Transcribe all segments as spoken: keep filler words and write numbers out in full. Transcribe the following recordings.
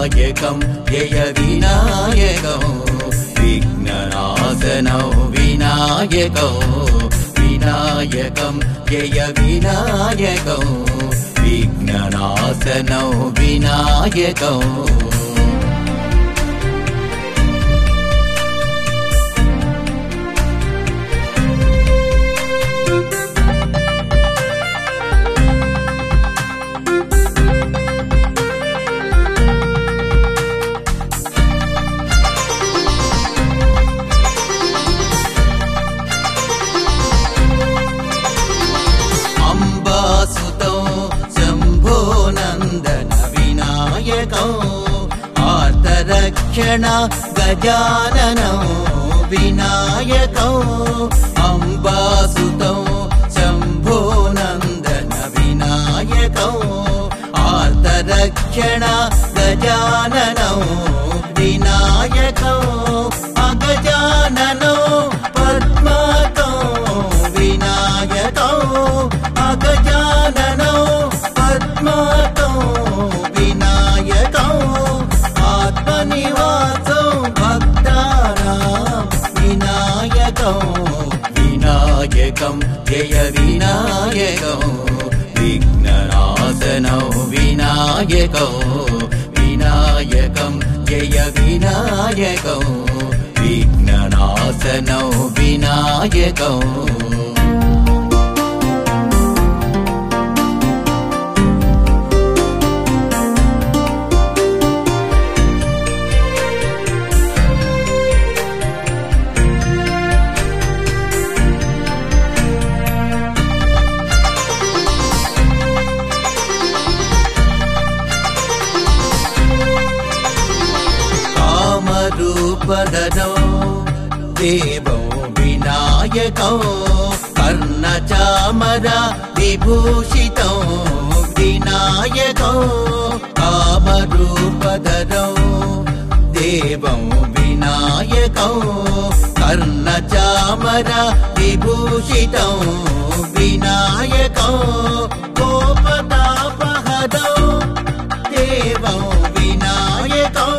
विनायकं जय विनायकं विघ्ननाशनं विनायकं विनायकं जय विनायकं विघ्ननाशनं विनायकं आर्तरक्षण गजाननं विनायकं अम्बासुतं शम्भोनन्दन विनायकं आर्तरक्षण गजाननं विनायकं अगजाननो पद्मातो विनायकं अगजाननो पद्मातो विनायकं आत्मनिवासो भक्तानां विनायकं विनायकं जय विनायकं विघ्ननाशनं विनायकं विनायकं जय विनायकं विघ्ननाशनं विनायकं रूपधरो देवं विनायकं कर्णचामरा विभूषितं विनायकं कामरूपधरो देवं विनायकं कर्णचामरा विभूषितं विनायकं गोपतापहरो देवं विनायकं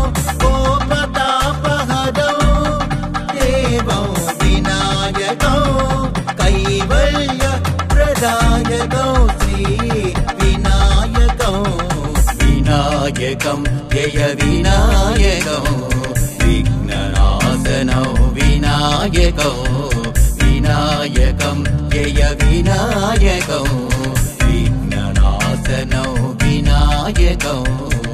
कैवल्य प्रदायकं श्री विनायकं विनायकं जय विनायकं विघ्ननाशनं विनायकं विनायकं जय विनायकं विघ्ननाशनं विनायकं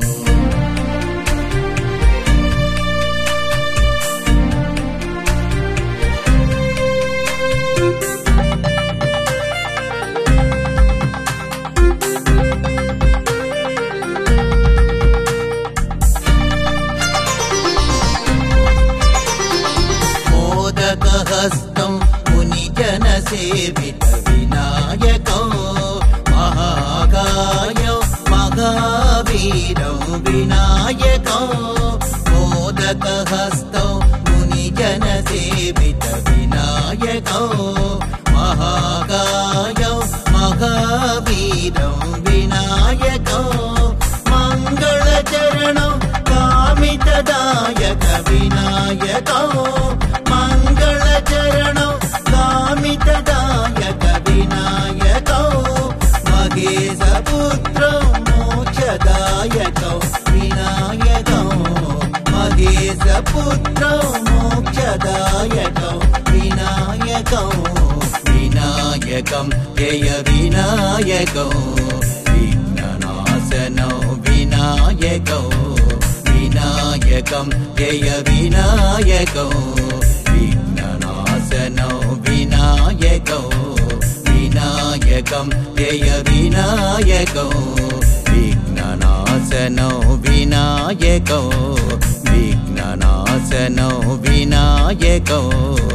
हस्तं मुनिजनसेवित विनायकं महाकाय महावीरं विनायकं मोदकहस्तं मुनिजनसेवित विनायकं महाकाय महावीरं विनायकं मङ्गलचरणं कामितदायक विनायकं मङ्गलचरणं कामितदायक विनायकं महेशपुत्रं मोक्षदायकं विनायकं महेशपुत्रं मोक्षदायकं विनायकं विनायकं जय विनायकं विघ्ननाशनं विनायकं विनायकं जय विनायकं विघ्ननाशनं विनायकं विनायकं जय विनायकं विघ्ननाशनं विनायकं विघ्ननाशनं विनायकं